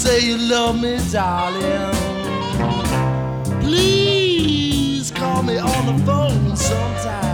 say you love me, darling. Please call me on the phone sometime.